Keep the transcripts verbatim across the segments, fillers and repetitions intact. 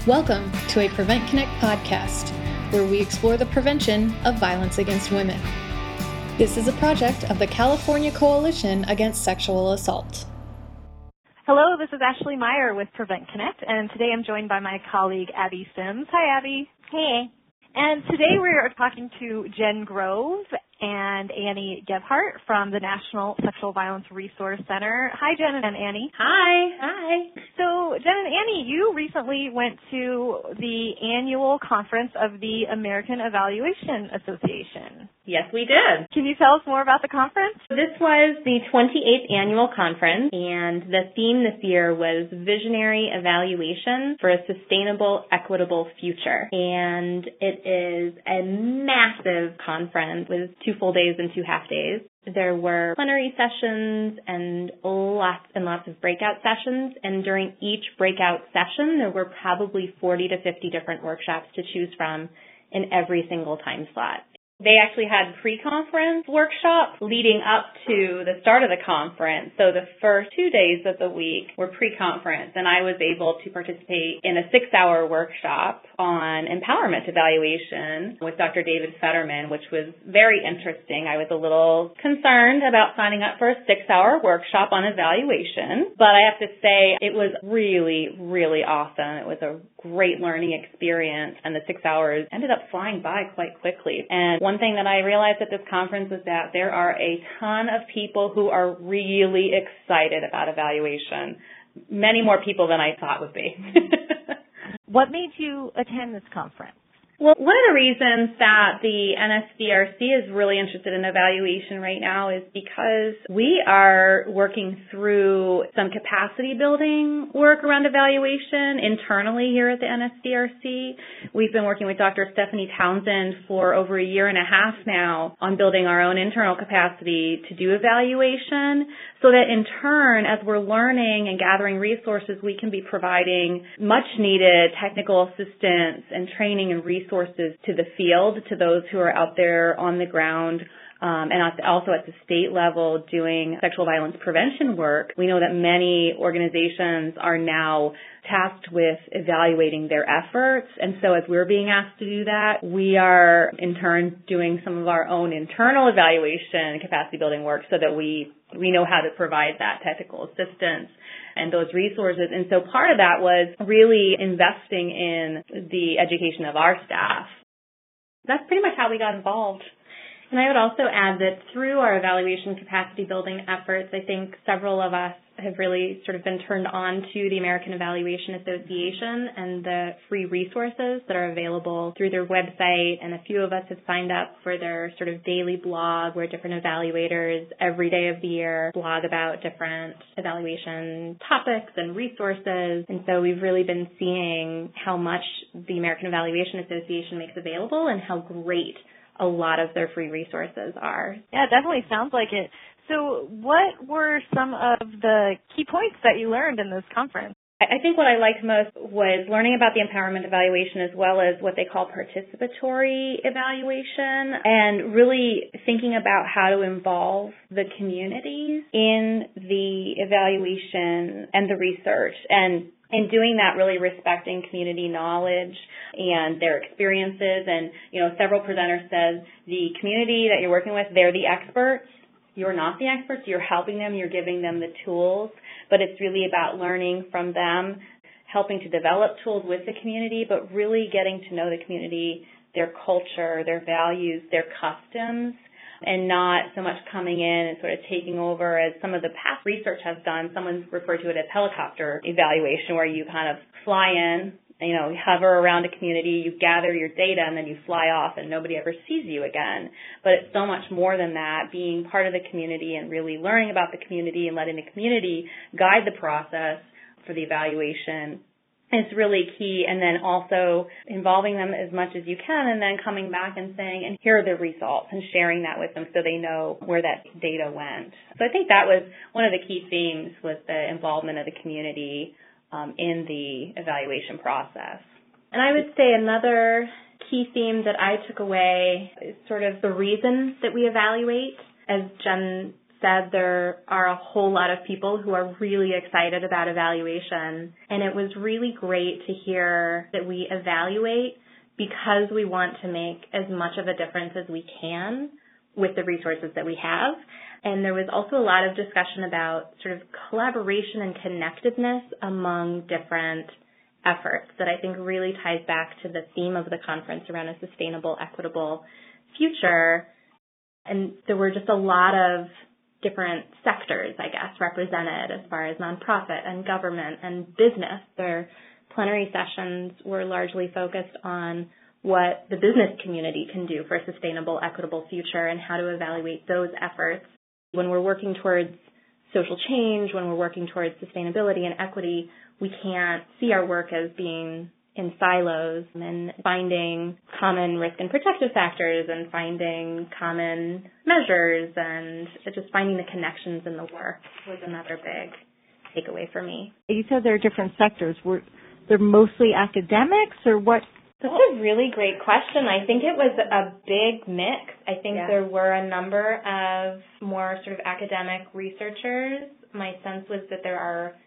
Welcome to a Prevent Connect podcast, where we explore the prevention of violence against women. This is a project of the California Coalition Against Sexual Assault. Hello, this is Ashley Meyer with Prevent Connect, and today I'm joined by my colleague Abby Sims. Hi, Abby. Hey. And today we are talking to Jen Grove and Annie Gebhardt from the National Sexual Violence Resource Center. Hi, Jen and Annie. Hi. Hi. So, Jen and Annie, you recently went to the annual conference of the American Evaluation Association. Yes, we did. Can you tell us more about the conference? This was the twenty-eighth annual conference, and the theme this year was Visionary Evaluation for a Sustainable, Equitable Future. And it is a massive conference with two full days and two half days. There were plenary sessions and lots and lots of breakout sessions, and during each breakout session, there were probably forty to fifty different workshops to choose from in every single time slot. They actually had pre-conference workshops leading up to the start of the conference. So the first two days of the week were pre-conference, and I was able to participate in a six-hour workshop on empowerment evaluation with Doctor David Fetterman, which was very interesting. I was a little concerned about signing up for a six-hour workshop on evaluation, but I have to say it was really, really awesome. It was a great learning experience, and the six hours ended up flying by quite quickly. And one thing that I realized at this conference is that there are a ton of people who are really excited about evaluation. Many more people than I thought would be. What made you attend this conference? Well, one of the reasons that the N S V R C is really interested in evaluation right now is because we are working through some capacity building work around evaluation internally here at the N S V R C. We've been working with Doctor Stephanie Townsend for over a year and a half now on building our own internal capacity to do evaluation, so that in turn, as we're learning and gathering resources, we can be providing much needed technical assistance and training and resources resources to the field, to those who are out there on the ground, um, and also at the state level doing sexual violence prevention work. We know that many organizations are now tasked with evaluating their efforts, and so as we're being asked to do that, we are in turn doing some of our own internal evaluation and capacity building work so that we we know how to provide that technical assistance and those resources. And so part of that was really investing in the education of our staff. That's pretty much how we got involved. And I would also add that through our evaluation capacity building efforts, I think several of us have really sort of been turned on to the American Evaluation Association and the free resources that are available through their website. And a few of us have signed up for their sort of daily blog where different evaluators every day of the year blog about different evaluation topics and resources. And so we've really been seeing how much the American Evaluation Association makes available and how great a lot of their free resources are. Yeah, it definitely sounds like it. So what were some of the key points that you learned in this conference? I think what I liked most was learning about the empowerment evaluation as well as what they call participatory evaluation, and really thinking about how to involve the communities in the evaluation and the research, and in doing that, really respecting community knowledge and their experiences. And, you know, several presenters said the community that you're working with, they're the experts. You're not the experts. You're helping them. You're giving them the tools. But it's really about learning from them, helping to develop tools with the community, but really getting to know the community, their culture, their values, their customs, and not so much coming in and sort of taking over as some of the past research has done. Someone's referred to it as helicopter evaluation, where you kind of fly in, you know, you hover around a community, you gather your data, and then you fly off and nobody ever sees you again. But it's so much more than that, being part of the community and really learning about the community and letting the community guide the process for the evaluation. It's really key, and then also involving them as much as you can, and then coming back and saying, and here are the results, and sharing that with them so they know where that data went. So I think that was one of the key themes, was the involvement of the community um, in the evaluation process. And I would say another key theme that I took away is sort of the reasons that we evaluate. As Jen said, there are a whole lot of people who are really excited about evaluation, and it was really great to hear that we evaluate because we want to make as much of a difference as we can with the resources that we have. And there was also a lot of discussion about sort of collaboration and connectedness among different efforts that I think really ties back to the theme of the conference around a sustainable, equitable future. And there were just a lot of different sectors, I guess, represented as far as nonprofit and government and business. Their plenary sessions were largely focused on what the business community can do for a sustainable, equitable future and how to evaluate those efforts. When we're working towards social change, when we're working towards sustainability and equity, we can't see our work as being in silos, and finding common risk and protective factors and finding common measures and just finding the connections in the work was another big takeaway for me. You said there are different sectors. Were they're mostly academics or what? That's a really great question. I think it was a big mix. I think yeah. there were a number of more sort of academic researchers. My sense was that there are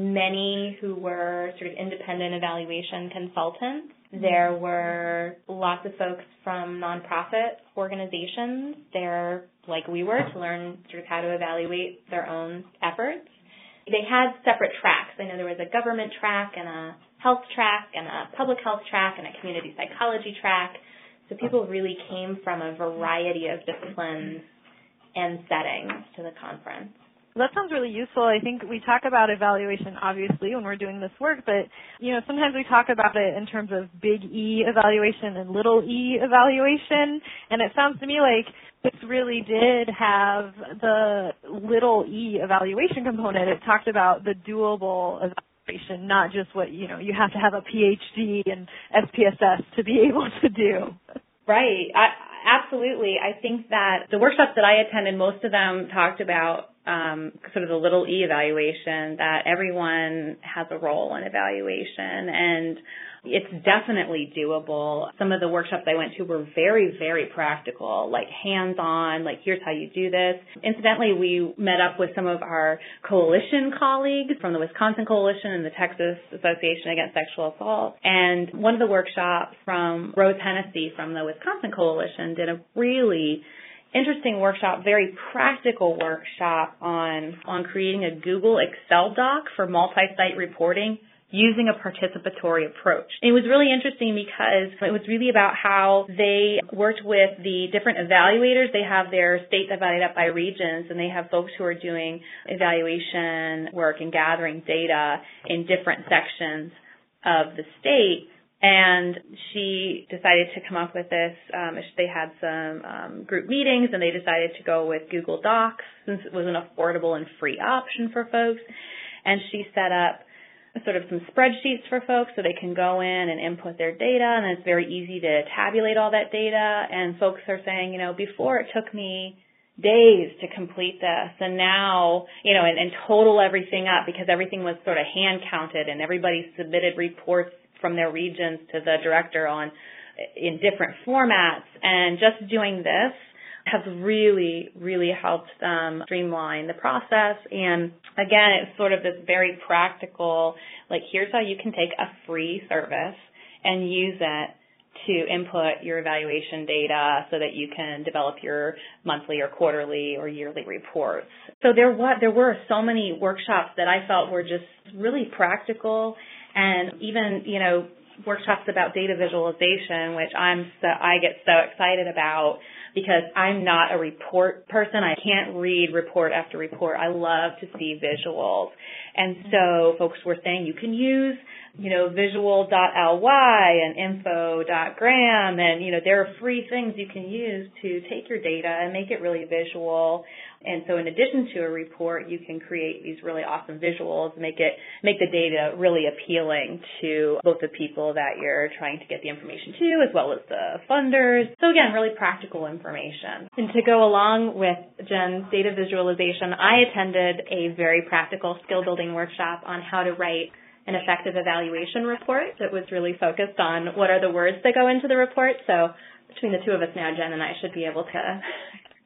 many who were sort of independent evaluation consultants. There were lots of folks from nonprofit organizations there, like we were, to learn sort of how to evaluate their own efforts. They had separate tracks. I know there was a government track and a health track and a public health track and a community psychology track. So people really came from a variety of disciplines and settings to the conference. That sounds really useful. I think we talk about evaluation, obviously, when we're doing this work, but, you know, sometimes we talk about it in terms of big E evaluation and little e evaluation, and it sounds to me like this really did have the little e evaluation component. It talked about the doable evaluation, not just what, you know, you have to have a P H D in S P S S to be able to do. Right. I, absolutely. I think that the workshops that I attended, most of them talked about um, sort of the little e evaluation, that everyone has a role in evaluation, and it's definitely doable. Some of the workshops I went to were very, very practical, like hands-on, like here's how you do this. Incidentally, we met up with some of our coalition colleagues from the Wisconsin Coalition and the Texas Association Against Sexual Assault. And one of the workshops from Rose Hennessy from the Wisconsin Coalition did a really interesting workshop, very practical workshop on, on creating a Google Excel doc for multi-site reporting using a participatory approach. It was really interesting because it was really about how they worked with the different evaluators. They have their state divided up by regions, and they have folks who are doing evaluation work and gathering data in different sections of the state. And she decided to come up with this. Um, they had some um, group meetings, and they decided to go with Google Docs since it was an affordable and free option for folks. And she set up sort of some spreadsheets for folks so they can go in and input their data, and it's very easy to tabulate all that data. And folks are saying, you know, before it took me days to complete this, and now, you know, and, and total everything up because everything was sort of hand counted and everybody submitted reports from their regions to the director on in different formats. And just doing this has really, really helped them streamline the process. And again, it's sort of this very practical, like here's how you can take a free service and use it to input your evaluation data so that you can develop your monthly or quarterly or yearly reports. So there was, there were so many workshops that I felt were just really practical, and even, you know, workshops about data visualization, which I'm so, I get so excited about because I'm not a report person. I can't read report after report. I love to see visuals. And so folks were saying you can use, you know, visual dot L Y and info dot gram, and, you know, there are free things you can use to take your data and make it really visual. And so in addition to a report, you can create these really awesome visuals, make it, make the data really appealing to both the people that you're trying to get the information to as well as the funders. So again, really practical information. And to go along with Jen's data visualization, I attended a very practical skill building workshop on how to write an effective evaluation report that was really focused on what are the words that go into the report. So between the two of us now, Jen and I should be able to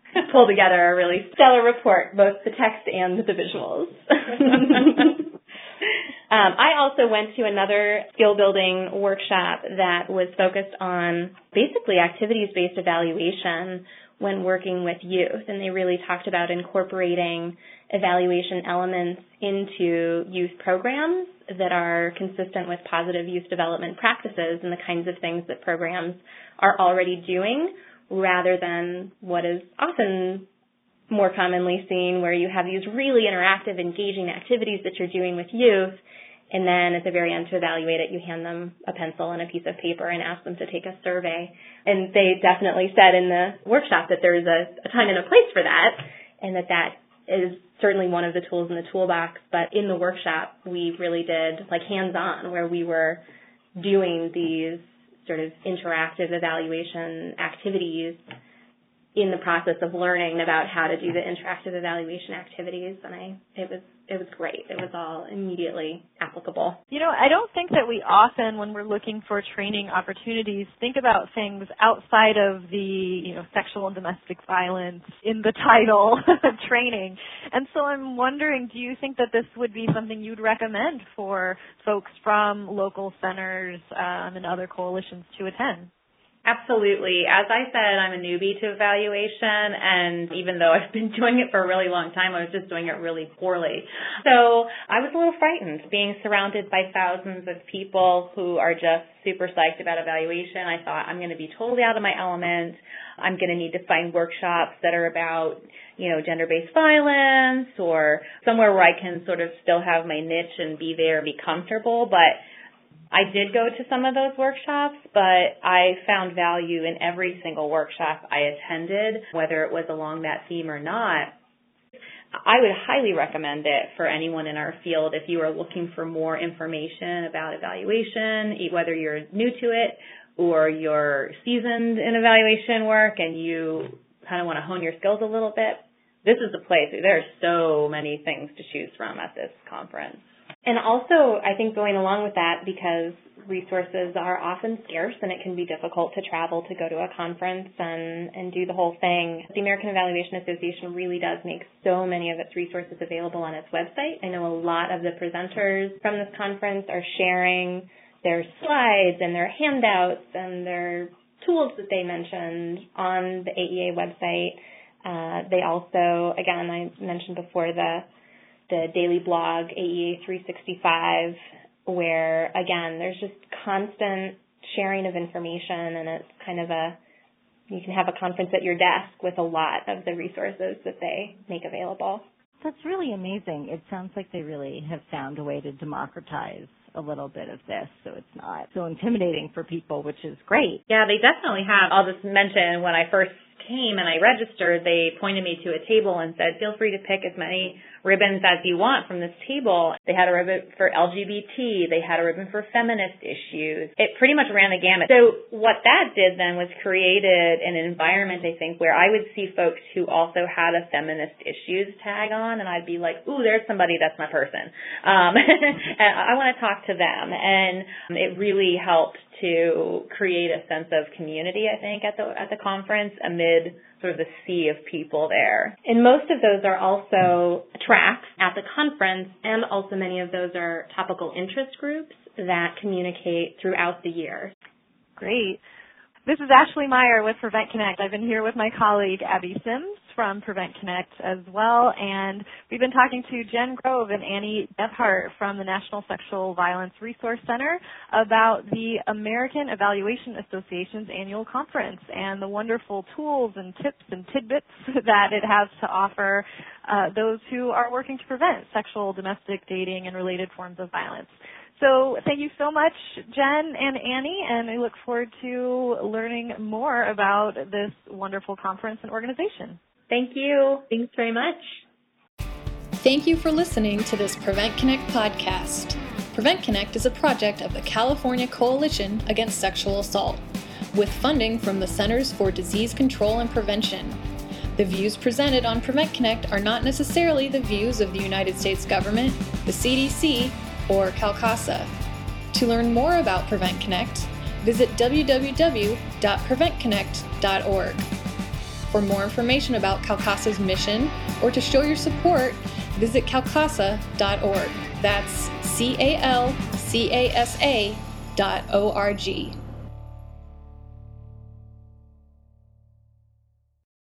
pull together a really stellar report, both the text and the visuals. um, I also went to another skill building workshop that was focused on basically activities-based evaluation when working with youth, and they really talked about incorporating evaluation elements into youth programs that are consistent with positive youth development practices and the kinds of things that programs are already doing, rather than what is often more commonly seen where you have these really interactive, engaging activities that you're doing with youth, and then at the very end to evaluate it, you hand them a pencil and a piece of paper and ask them to take a survey. And they definitely said in the workshop that there's a, a time and a place for that, and that that is certainly one of the tools in the toolbox. But in the workshop, we really did like hands-on, where we were doing these sort of interactive evaluation activities in the process of learning about how to do the interactive evaluation activities, and I it was it was great. It was all immediately applicable. You know, I don't think that we often, when we're looking for training opportunities, think about things outside of the, you know, sexual and domestic violence in the title training. And so I'm wondering, do you think that this would be something you'd recommend for folks from local centers um, and other coalitions to attend? Absolutely. As I said, I'm a newbie to evaluation, and even though I've been doing it for a really long time, I was just doing it really poorly. So I was a little frightened being surrounded by thousands of people who are just super psyched about evaluation. I thought, I'm going to be totally out of my element. I'm going to need to find workshops that are about, you know, gender-based violence, or somewhere where I can sort of still have my niche and be there and be comfortable. But I did go to some of those workshops, but I found value in every single workshop I attended, whether it was along that theme or not. I would highly recommend it for anyone in our field if you are looking for more information about evaluation, whether you're new to it or you're seasoned in evaluation work and you kind of want to hone your skills a little bit. This is the place. There are so many things to choose from at this conference. And also, I think going along with that, because resources are often scarce and it can be difficult to travel to go to a conference and, and do the whole thing, the American Evaluation Association really does make so many of its resources available on its website. I know a lot of the presenters from this conference are sharing their slides and their handouts and their tools that they mentioned on the A E A website. Uh, they also, again, I mentioned before the the daily blog, A E A three sixty-five, where, again, there's just constant sharing of information, and it's kind of a, you can have a conference at your desk with a lot of the resources that they make available. That's really amazing. It sounds like they really have found a way to democratize a little bit of this, so it's not so intimidating for people, which is great. Yeah, they definitely have. I'll just mention, when I first came and I registered, they pointed me to a table and said, feel free to pick as many ribbons as you want from this table. They had a ribbon for L G B T. They had a ribbon for feminist issues. It pretty much ran the gamut. So what that did then was created an environment, I think, where I would see folks who also had a feminist issues tag on, and I'd be like, ooh, there's somebody, that's my person. Um, and I want to talk to them. And it really helped to create a sense of community, I think, at the at the conference amid sort of the sea of people there. And most of those are also tracks at the conference, and also many of those are topical interest groups that communicate throughout the year. Great. This is Ashley Meyer with Prevent Connect. I've been here with my colleague Abby Sims from Prevent Connect as well, and we've been talking to Jen Grove and Annie Gebhart from the National Sexual Violence Resource Center about the American Evaluation Association's annual conference and the wonderful tools and tips and tidbits that it has to offer uh, those who are working to prevent sexual, domestic, dating, and related forms of violence. So thank you so much, Jen and Annie, and I look forward to learning more about this wonderful conference and organization. Thank you. Thanks very much. Thank you for listening to this Prevent Connect podcast. Prevent Connect is a project of the California Coalition Against Sexual Assault, with funding from the Centers for Disease Control and Prevention. The views presented on Prevent Connect are not necessarily the views of the United States government, the C D C, or CalCASA. To learn more about Prevent Connect, visit w w w dot prevent connect dot org. For more information about CalCASA's mission or to show your support, visit calcasa dot org. That's C A L C A S A dot O R G.